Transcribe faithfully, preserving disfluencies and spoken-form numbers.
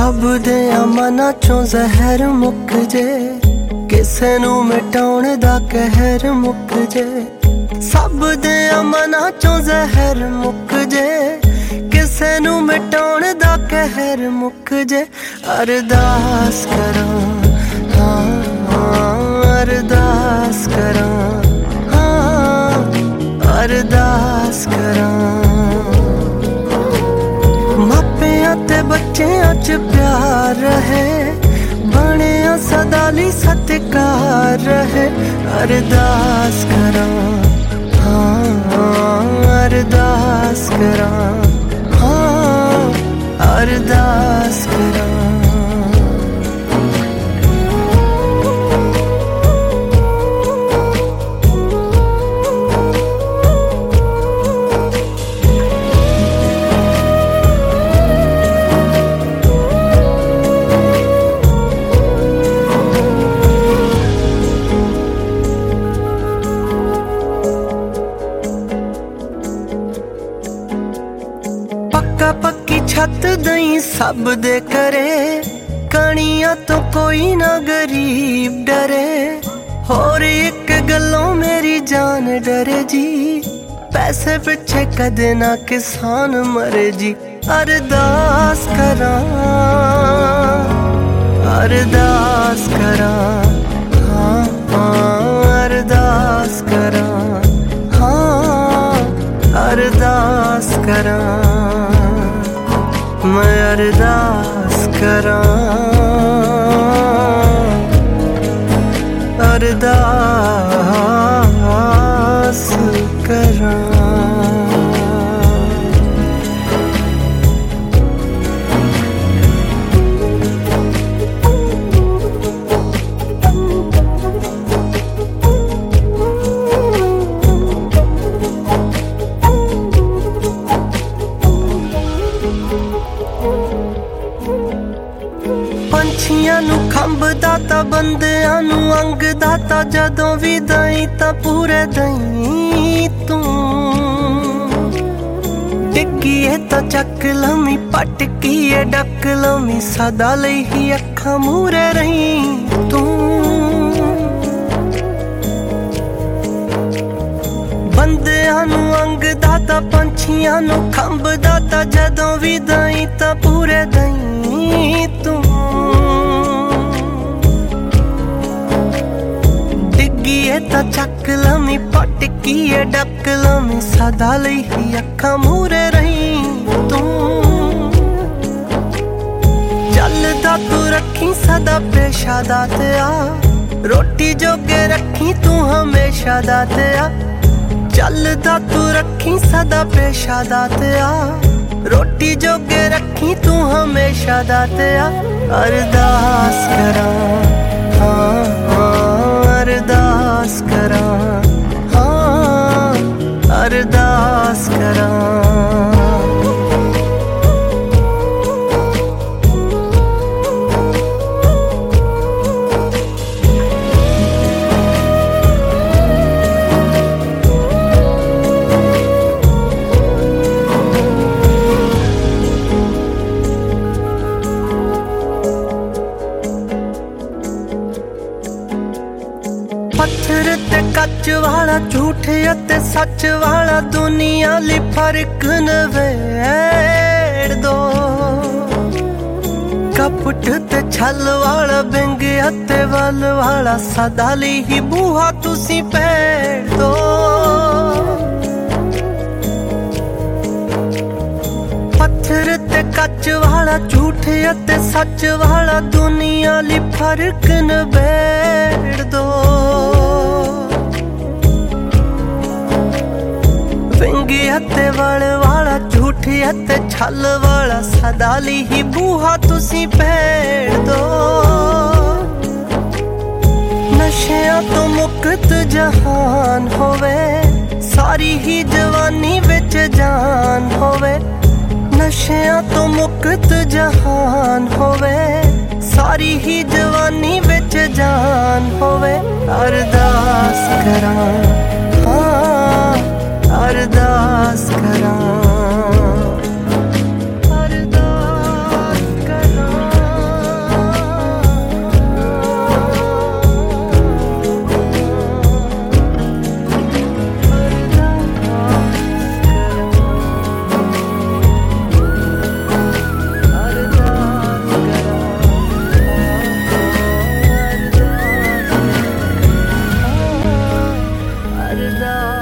सब दे मना चों जहर मुक जे, किसे नू मिटाउण दा कहर मुक जे। सब दे मना चों जहर मुक जे, किसे नू मिटाउण दा कहर मुक जे। अरदास करां हाँ अरदास करां हाँ अरदास करां। मापियां ते बच्चियां च प्यार रहे, बणिया सदाली सत्कार रहे। अरदास करां हाँ अरदास करां हाँ अरदास करां। पक्का पक्की छत दई सब दे करे, कणियां तो कोई ना गरीब डरे। होर एक गल्लों मेरी जान डरे जी, पैसे पिछे कदे ना किसान मरे जी। अरदास करां अरदास करां हाँ हाँ अरदास करां हाँ अरदास करां। मैं अरदास करां अरदास करां। पंछियां नू खंभ दाता, बंदियां नू अंग दाता। जदों भी दई तां पूरे दई तू, डिग्गीए तां चक लमी, पटकीए डक लमी। सदा लई ही अखां मूरे रही तू। बंदियां नू अंग दाता, पंछियां नू खंभ दाता। जदों भी दई तां पूरे दई तू, डिग्गीए तां चक लमी, पटकीए डक लमी। सदा लई ही अखां मूरे रही तू। चलदा तू रखी सदा पेशा दातिया, रोटी जोगे रखी तू हमेशा दातिया। चलदा तू रखी सदा पेशा दातिया, रोटी जोगे रखी तू हमेशा दातिया। अरदास करां हाँ हाँ अरदास करां हाँ अरदास करां। पत्थर ते कच वाला, झूठ ते सच वाला। दुनिया ली फर्क नवेड़ दो, कपट ते छल वाला। बिंग ते वल वाला, सदा ली ही बूहा तुसी पेड़ दो। पत्थर ते कच वाला, झूठ ते सच वाला। दुनिया ली फर्क नवेड़ दो, विंगी ते वल वाला। झूठी ते छल वाला, सदा ली ही बूहा तुसी पेड़ दो। नशियां तो मुक्त जहान होवे, सारी ही जवानी विच जान होवे। नशियां तो मुक्त जहान होवे, सारी ही जवानी विच जान होवे। अरदास करां हाँ अरदास करां अरदास करां। ਦਾ